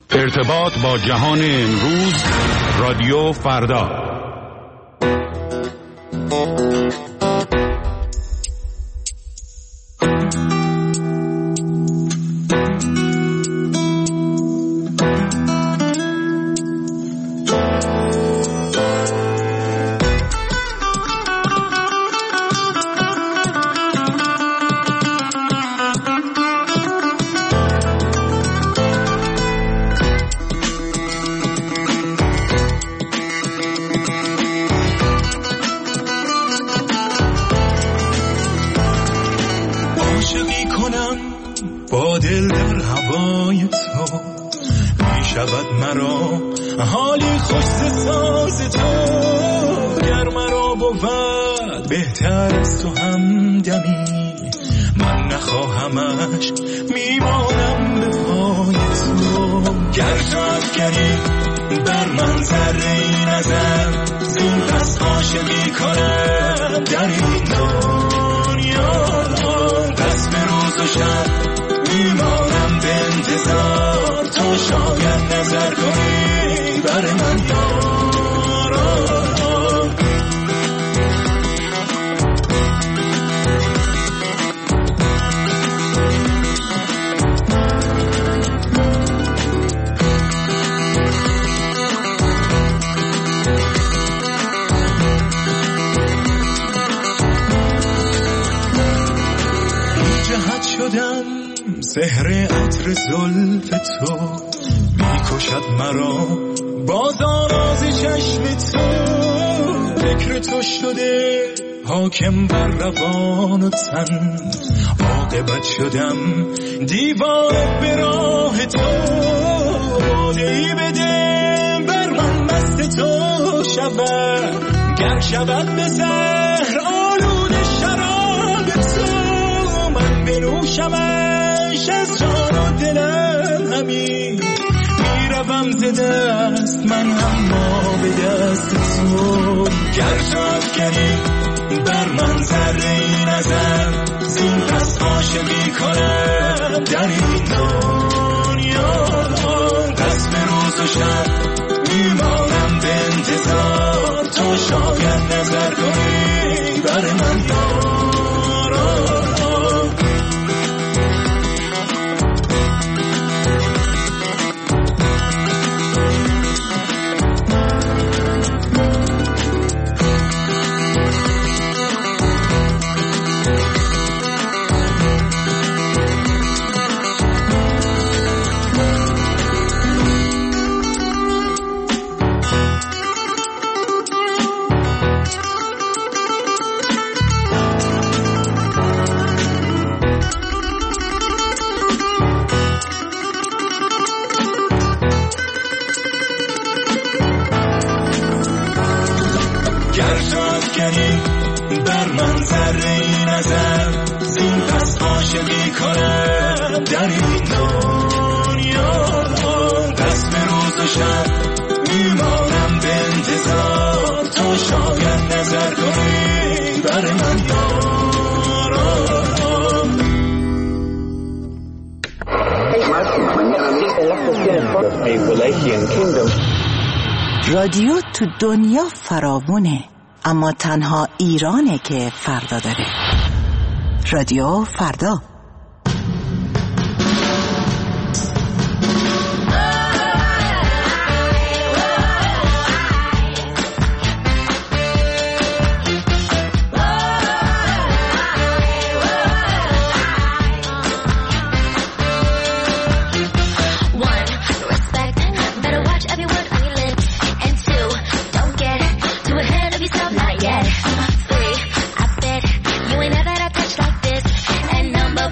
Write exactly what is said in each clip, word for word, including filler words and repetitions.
ارتباط با جهان امروز، رادیو فردا. سحر عطر زلف تو میکشد مرا، باز آراز چشم تو، فکر تو شده حاکم بر روان و تن، عاقبت شدم دیوانه به راه تو، باده‌ای بده بر من مست تو شود، گر شود به زهر آلود شراب تو، من بنوشمش از جان و دلم همین، میروم ز دست من اما به دست تو، گر تو افکنی بر من ذره‌ای نظر، زین پس عاشقی کنم در این دنیا، پس به روز و شب میمانم به انتظار، تو شاید نظر کنی بر من یارا. بر من ذره‌ای نظر، زین پس عاشقی کنم در این دنیا، پس به روز و شب میمانم به انتظار، تو شاید نظر کنی بر من یارا. رادیو تو دنیا فراوونه، اما تنها ایرانه که فردا داره. رادیو فردا. Number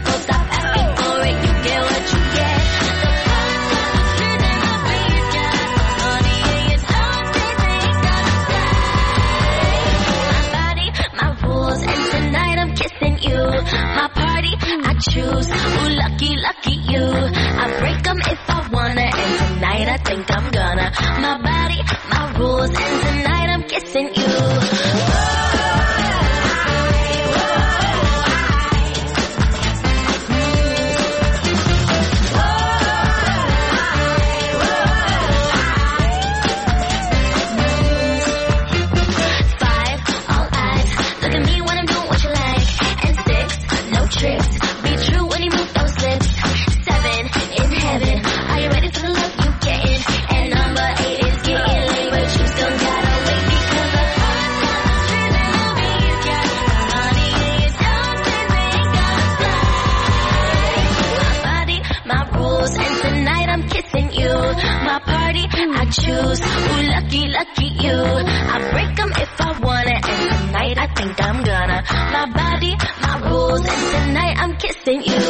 choose. Ooh, lucky, lucky you. I break them if I wanna, and tonight I think I'm gonna. My body, my rules, and tonight I'm kissing you.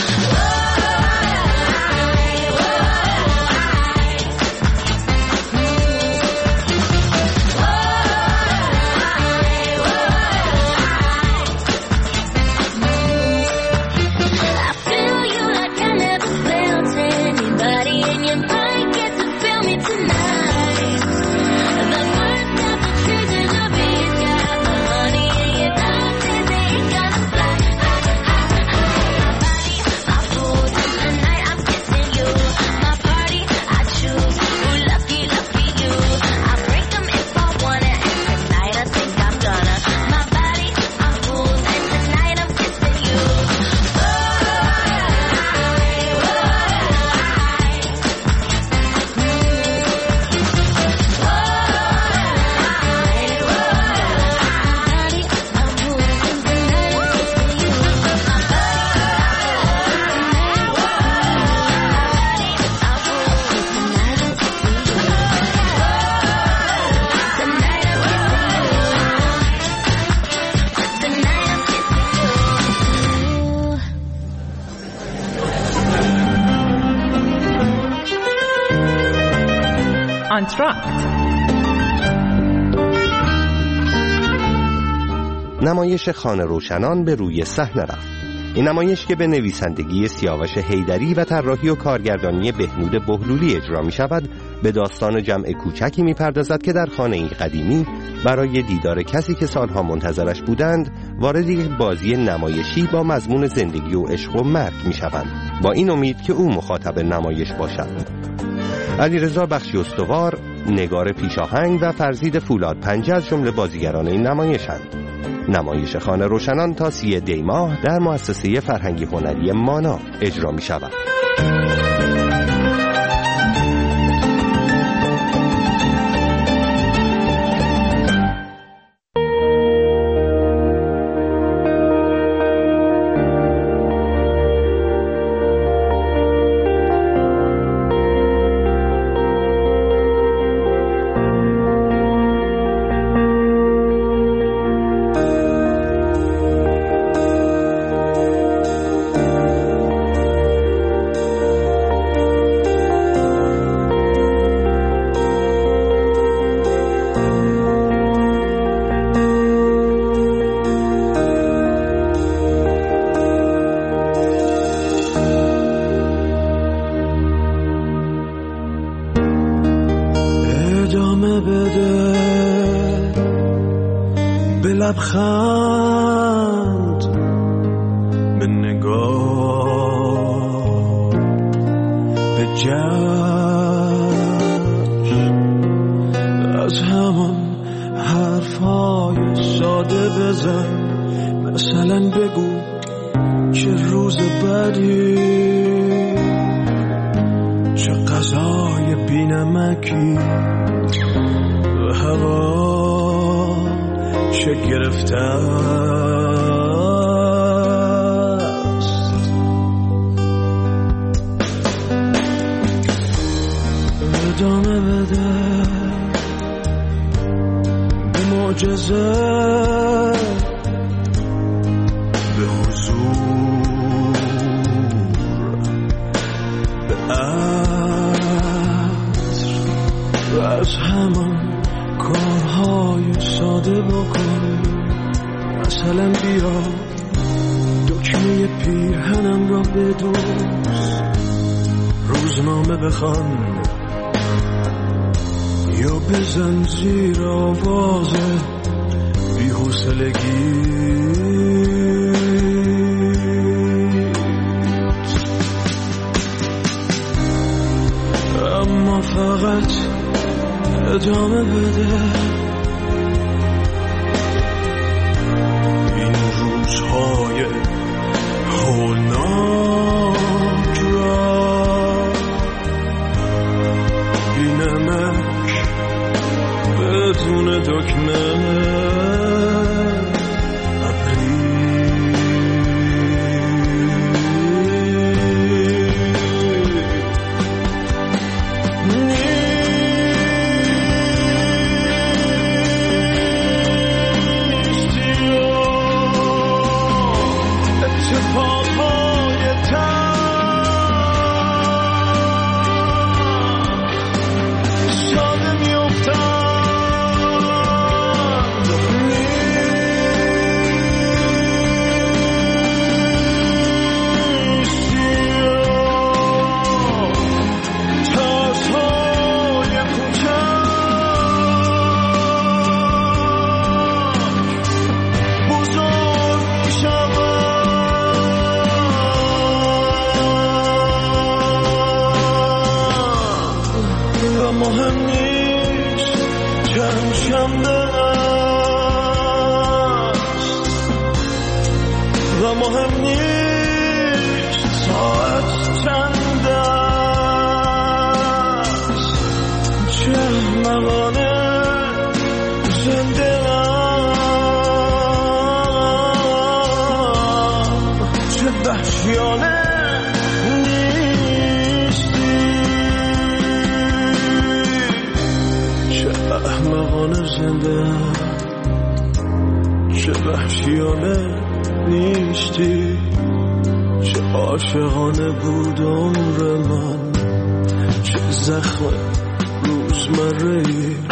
نمایش خانه روشنان به روی صحنه رفت. این نمایش که به نویسندگی سیاوش حیدری و طراحی و کارگردانی بهنود بهلولی اجرا می شود، به داستان جمع کوچکی می پردازد که در خانه قدیمی برای دیدار کسی که سالها منتظرش بودند وارد یک بازی نمایشی با مضمون زندگی و عشق و مرگ می شوند، با این امید که او مخاطب نمایش باشد. علیرضا بخشی استوار، نگار پیشاهنگ و فرزید فولاد پنجه از جمله بازیگران این نمایشند. نمایش خانه روشنان تا سی دی ماه در مؤسسه فرهنگی هنری مانا اجرا می شود. لبخند به نگاه به جشن از همان حرفای ساده بزن، مثلا بگو چه روز بدی، چه غذای بی‌نمکی و هوا چه گرفته است. ادامه بده به معجزه، به حضور، به عطر و از همان کارهای ساده بکن. مثلا بیا دکمه پیرهنم را بدوز، روزنامه بخوان یا بزن زیر آواز بی‌حوصلگی. اما فقط ادامه بده این روزهای هولناک را، بی‌نمک بدون دکمه مهم نیست چند شنبه است و مهم نیست ساعت چند است، چه احمقانه زنده ام، چه وحشیانه احمقانه زنده، چه وحشیانه نیستی، چه عاشقانه بود عمر من، چه زخم روزمره‌ای.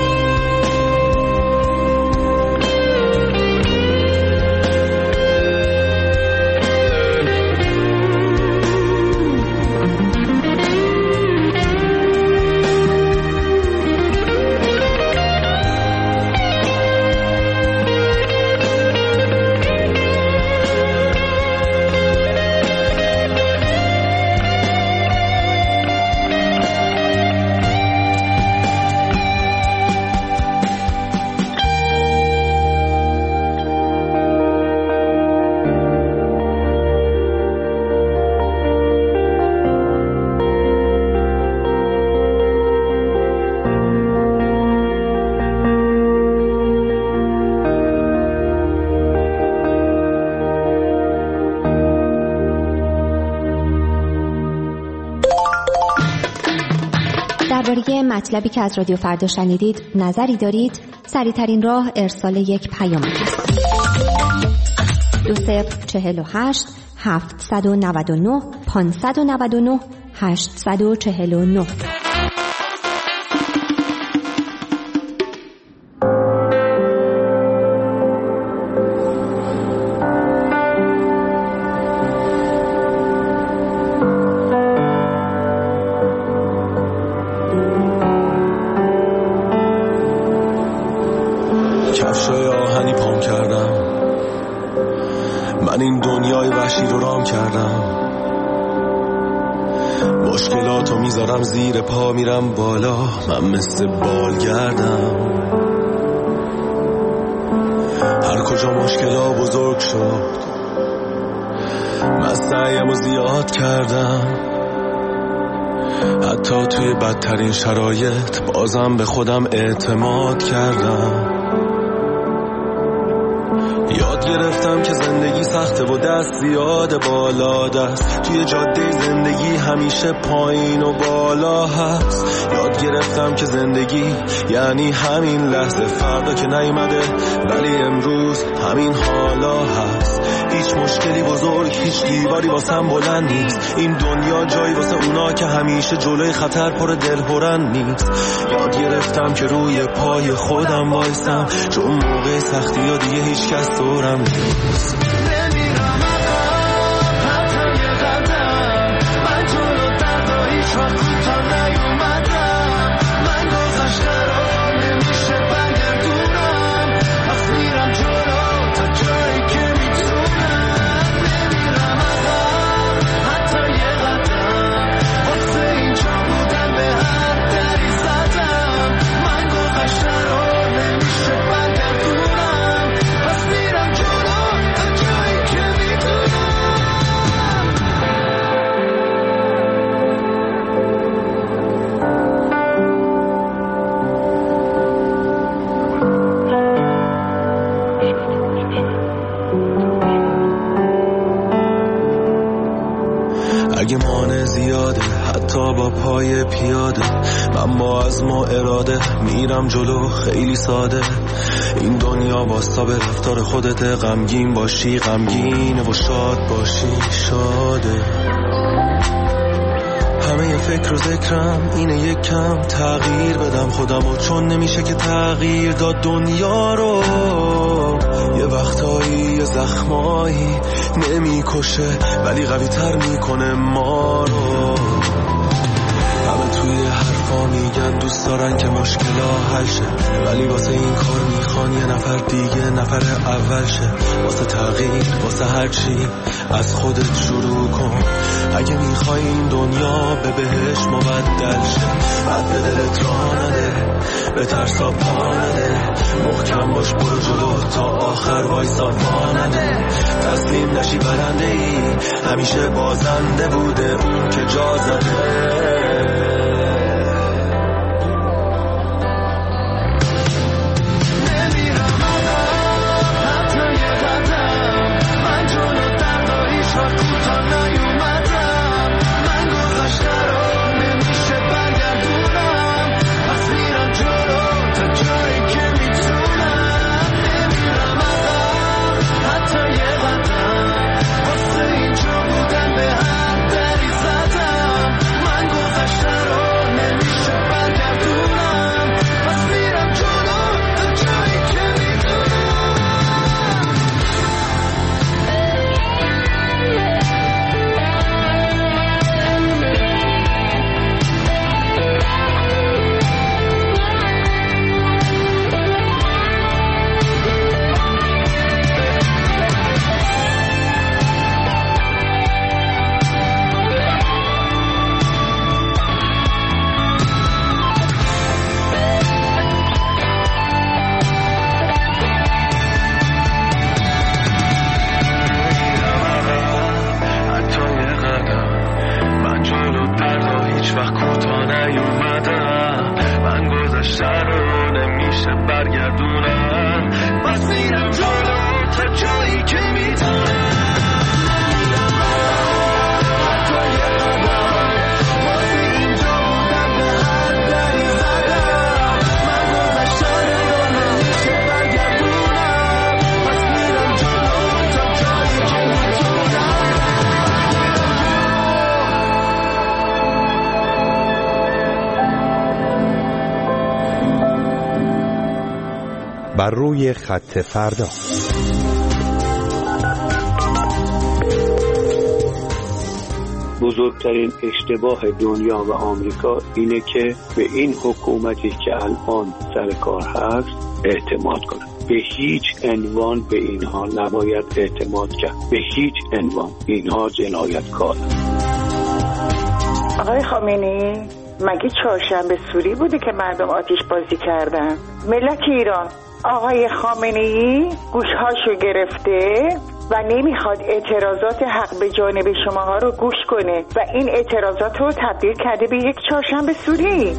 درباره مطلبی که از رادیو فردا شنیدید نظری دارید؟ سریع‌ترین راه ارسال یک پیام است. دو صفر چهل و هشت هفتصد و نود و نه پانصد و نود و نه هشتصد و چهل و نه. کفشای آهنی پام کردم، من این دنیای وحشی رو رام کردم، مشکلاتو میذارم زیر پا میرم بالا، من مثل بالگردم، هر کجا مشکلا بزرگ شد من سعیمو زیاد کردم، حتی توی بدترین شرایط بازم به خودم اعتماد کردم. یاد گرفتم که زندگی سخته و دست زیاد بالا دست، توی جاده زندگی همیشه پایین و بالا هست. یاد گرفتم که زندگی یعنی همین لحظه، فردا که نیومده ولی امروز همین حالا هست. هیچ مشکلی بزرگ، هیچ دیواری واسم بلند نیست، این دنیا جایی واسه اونا که همیشه جلوی خطر پر دلهرن نیست. یاد گرفتم که روی پای خودم وایسم، چون موقع سختی ها دیگه هیچ کس دورم نیست. نمیرم عقب حتی یه قدم، من جلو دردا هیچ وقت کوتاه نیومدم، من گذشته رو نمیشه برگردونم، پس میرم جلو تا جایی که میتونم. نمیرم عقب حتی یه قدم، واسه اینجا بودن به هر دری زدم، من گذشته رو نمیشه برگردونم، پس میرم جلو تا جایی که میتونم. اگه مانع زیاده حتی با پای پیاده، من با از ما اراده میرم جلو خیلی ساده. این دنیا واستا به رفتار خودت، غمگین باشی غمگینه و شاد باشی شاده. همه فکر و ذکرم اینه یک کم تغییر بدم خودمو، چون نمیشه که تغییر داد دنیا رو. یه وقتایی یه زخمایی نمیکشه ولی قوی تر میکنه ما رو. همه توی حرفا میگن دوست دارن که مشکلا حل شه، ولی واسه این کار میخوان یه نفر دیگه نفر اول شه. واسه تغییر واسه هر چی از خودت شروع کن. اگه میخوای این دنیا به بهش مبدل شه، بعد به دلت راه نده، به ترسا پا نده، محکم باش برو جلو تا آخر وایسا وا نده. تسلیم نشی برنده ای، همیشه بازنده بوده اون که جا زده. بر روی خط فردا. بزرگترین اشتباه دنیا و آمریکا اینه که به این حکومتی که الان سر کار هست اعتماد کنه. به هیچ عنوان به اینها نباید اعتماد کرد. به هیچ عنوان اینها جنایتکار. آقای خامنه‌ای مگه چهارشنبه سوری بوده که مردم آتش بازی کردن؟ ملت ایران، آقای خامنه‌ای گوشهاشو گرفته و نمیخواد اعتراضات حق به جانب شماها رو گوش کنه و این اعتراضات رو تبدیل کرده به یک چهارشنبه سوری.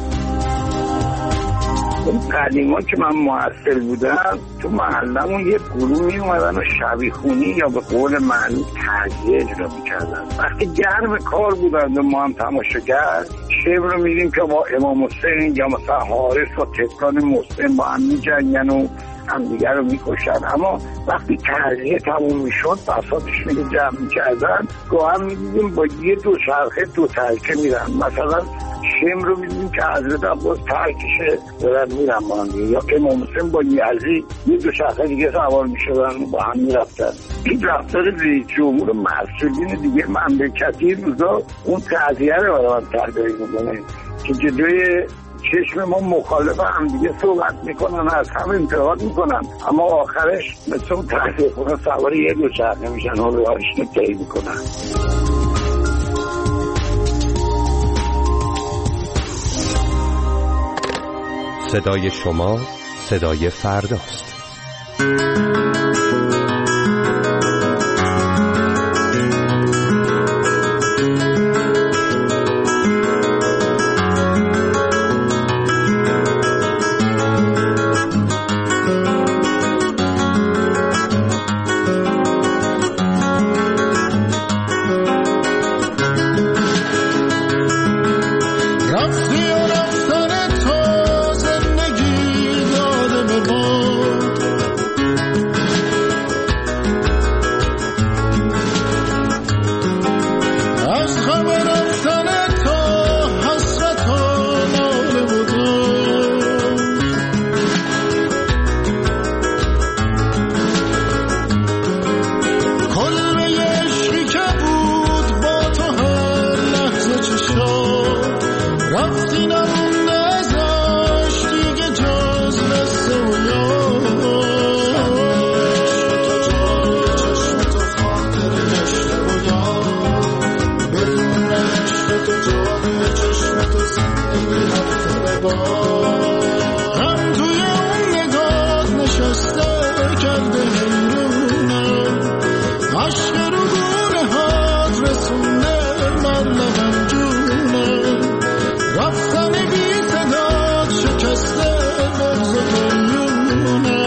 اون قدیما که من محصل بودم تو محلمون یه گروه می اومدن و شبیخونی یا به قول معلوم تعزیه اجرا میکردن. وقتی گرم کار بودن و ما هم تماشاگر شب رو میدیم که با امام حسین یا مثلا حارس و تکان محسن با هم میجنگن و هم دیگر رو میکشن. اما وقتی تعزیه تموم میشد بساطش میگه جمع میکردن گاه هم میدیدیم با یه دو شرخه دو ترکه میرن. مثلا شم رو میدیم که حضرت عباس ترکشه دارن میرن با هم دیگه، یا امام حسین با یزید یه دو شرخه دیگه سوار میشدن با هم میرفتن. این رفتار رئیس جمهور مسئولین دیگه مملکتی روزا اون تعزیه رو برای من تحریک میکنه که جلوی چشم ما مخالف هم دیگه صحبت میکنن، از هم انتقاد میکنن، اما آخرش مثل اون تعزیه خونه سوار یه دو شرخه میشن و به هاشون طی میکنن. صدای شما صدای فرداست. رفتی نمونده هم توی اون نگاه نشسته کرده حیرونم، عشق رو گونه هات رسونده من لبم جونم، رفتن بی صدات شکسته بغض و قیونم.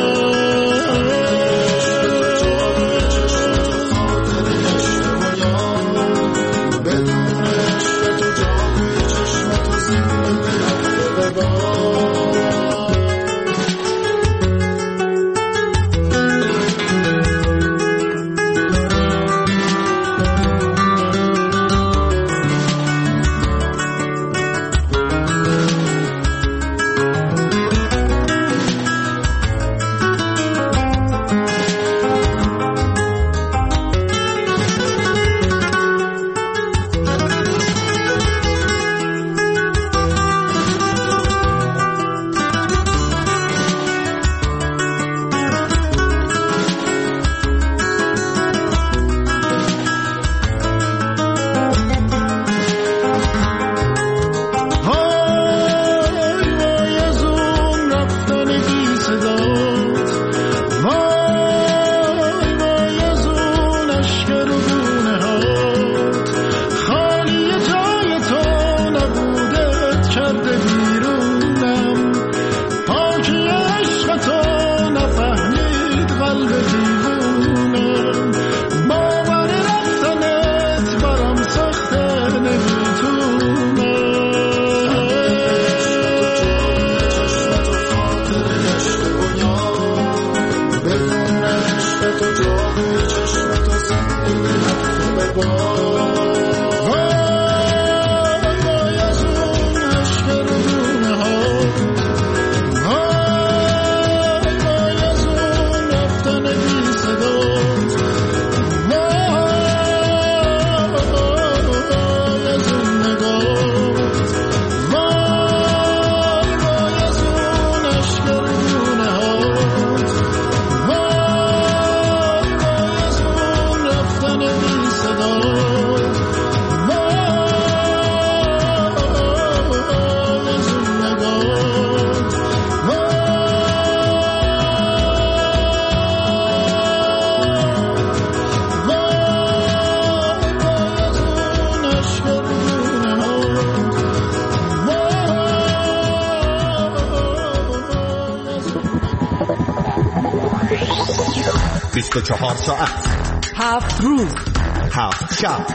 بیست و چهار ساعت، هفت روز، هفت شب،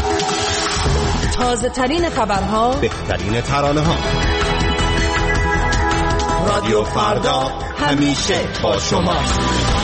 تازه ترین خبرها، بهترین ترانه ها. رادیو فردا همیشه با شماست.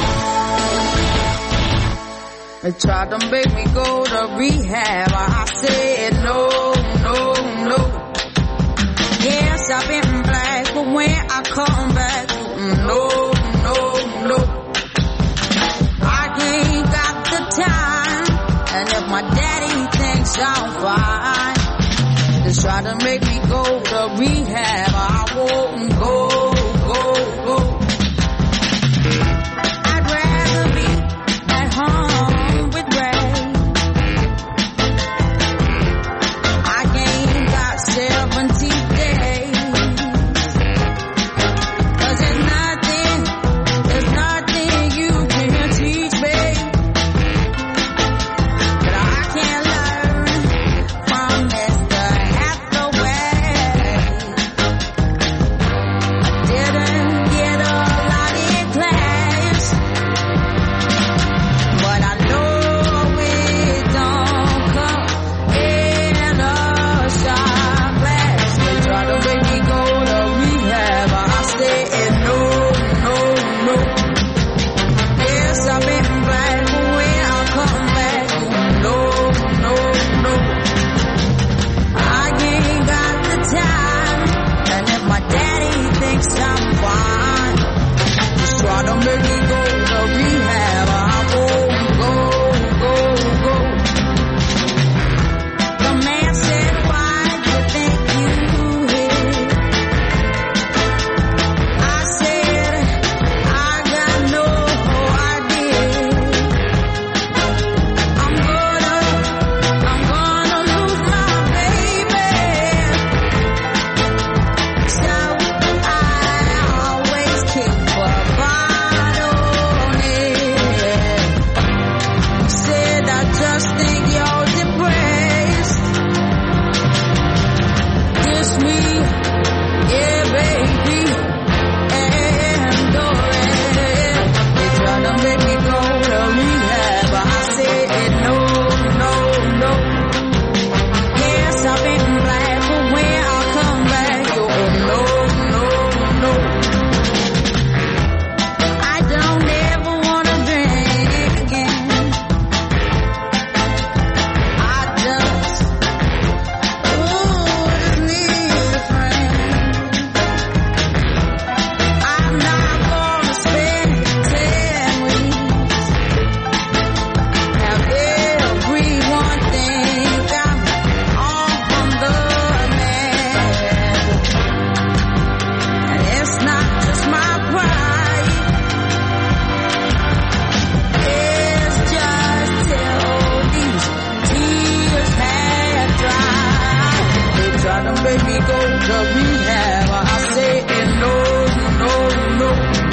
They tried to make me go to rehab. I said no, no, no. Yes, I've been black, but when I come back, no, no, no. I ain't got the time, and if my daddy thinks I'm fine, they try to make me go to rehab. I won't go, go, go. I'd rather be at home. me, yeah, baby, and oh, yeah. They tried to make me go to rehab, but I said no, no, no. Yes, I've been black, but when I come back, oh, no, no, no. I don't ever wanna drink again. I just, ooh, just need a friend. I'm not gonna spend ten weeks. Have everyone think I'm off from the net. And it's not just my pride. It's just till these tears have dried. They try to make me go to rehab. I say no, no, no.